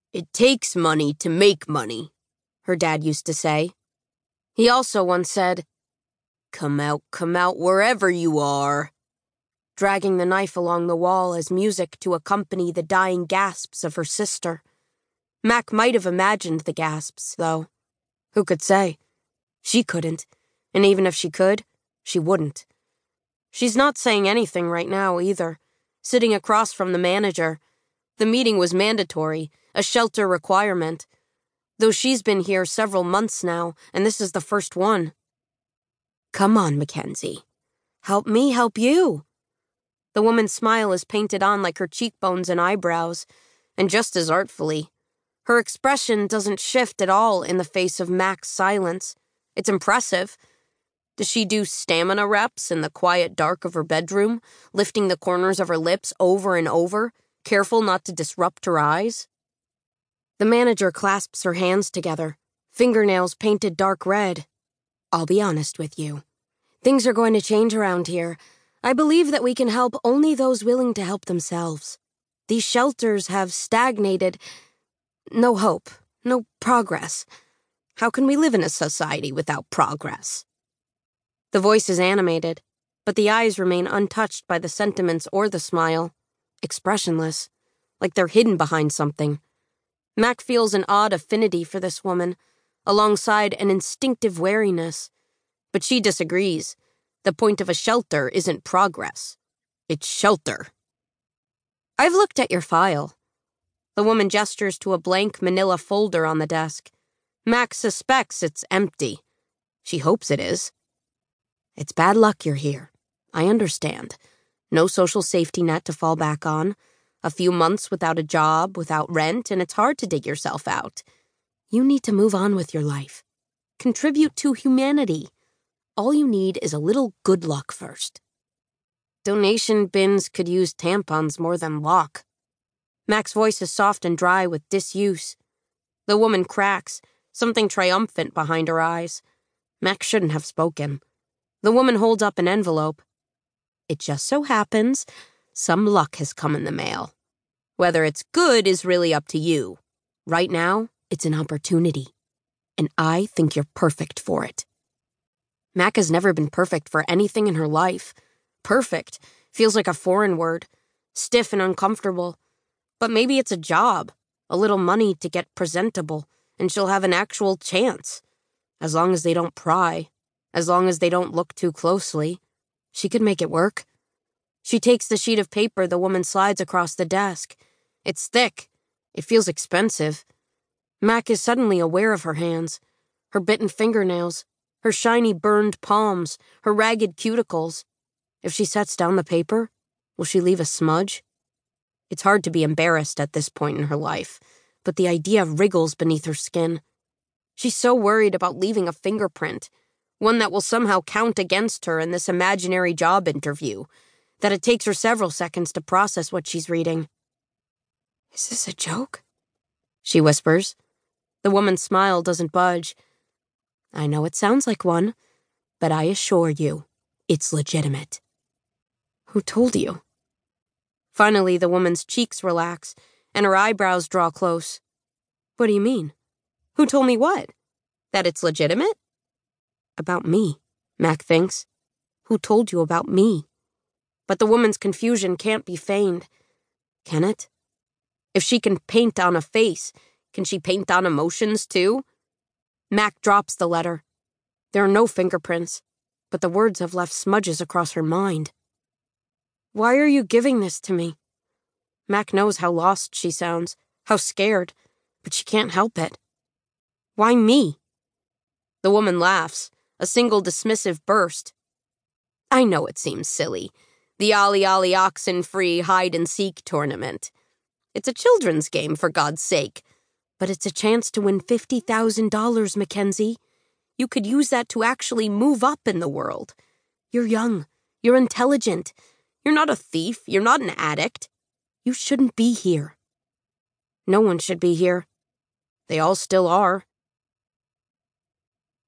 It takes money to make money, her dad used to say. He also once said, come out, wherever you are," dragging the knife along the wall as music to accompany the dying gasps of her sister. Mac might have imagined the gasps, though. Who could say? She couldn't, and even if she could, she wouldn't. She's not saying anything right now, either, sitting across from the manager. The meeting was mandatory, a shelter requirement, though she's been here several months now, and this is the first one. Come on, Mackenzie. Help me help you. The woman's smile is painted on like her cheekbones and eyebrows, and just as artfully. Her expression doesn't shift at all in the face of Mac's silence. It's impressive. Does she do stamina reps in the quiet dark of her bedroom, lifting the corners of her lips over and over, careful not to disrupt her eyes? The manager clasps her hands together, fingernails painted dark red. I'll be honest with you. Things are going to change around here. I believe that we can help only those willing to help themselves. These shelters have stagnated. No hope, no progress. How can we live in a society without progress? The voice is animated, but the eyes remain untouched by the sentiments or the smile, expressionless, like they're hidden behind something. Mac feels an odd affinity for this woman, alongside an instinctive wariness. But she disagrees. The point of a shelter isn't progress. It's shelter. I've looked at your file. The woman gestures to a blank manila folder on the desk. Mac suspects it's empty. She hopes it is. It's bad luck you're here. I understand. No social safety net to fall back on. A few months without a job, without rent, and it's hard to dig yourself out. You need to move on with your life. Contribute to humanity. All you need is a little good luck first. Donation bins could use tampons more than lock. Mac's voice is soft and dry with disuse. The woman cracks, something triumphant behind her eyes. Mac shouldn't have spoken. The woman holds up an envelope. It just so happens some luck has come in the mail. Whether it's good is really up to you. Right now, it's an opportunity. And I think you're perfect for it. Mac has never been perfect for anything in her life. Perfect feels like a foreign word, stiff and uncomfortable. But maybe it's a job, a little money to get presentable, and she'll have an actual chance. As long as they don't pry, as long as they don't look too closely, she could make it work. She takes the sheet of paper the woman slides across the desk. It's thick. It feels expensive. Mac is suddenly aware of her hands, her bitten fingernails, her shiny burned palms, her ragged cuticles. If she sets down the paper, will she leave a smudge? It's hard to be embarrassed at this point in her life, but the idea wriggles beneath her skin. She's so worried about leaving a fingerprint, one that will somehow count against her in this imaginary job interview, that it takes her several seconds to process what she's reading. Is this a joke? She whispers. The woman's smile doesn't budge. I know it sounds like one, but I assure you, it's legitimate. Who told you? Finally, the woman's cheeks relax, and her eyebrows draw close. What do you mean? Who told me what? That it's legitimate? About me, Mac thinks. Who told you about me? But the woman's confusion can't be feigned. Can it? If she can paint on a face, can she paint on emotions too? Mac drops the letter. There are no fingerprints, but the words have left smudges across her mind. Why are you giving this to me? Mac knows how lost she sounds, how scared, but she can't help it. Why me? The woman laughs, a single dismissive burst. I know it seems silly. The Ollie Ollie Oxen-free hide-and-seek tournament. It's a children's game, for God's sake. But it's a chance to win $50,000, Mackenzie. You could use that to actually move up in the world. You're young. You're intelligent. You're not a thief. You're not an addict. You shouldn't be here. No one should be here. They all still are.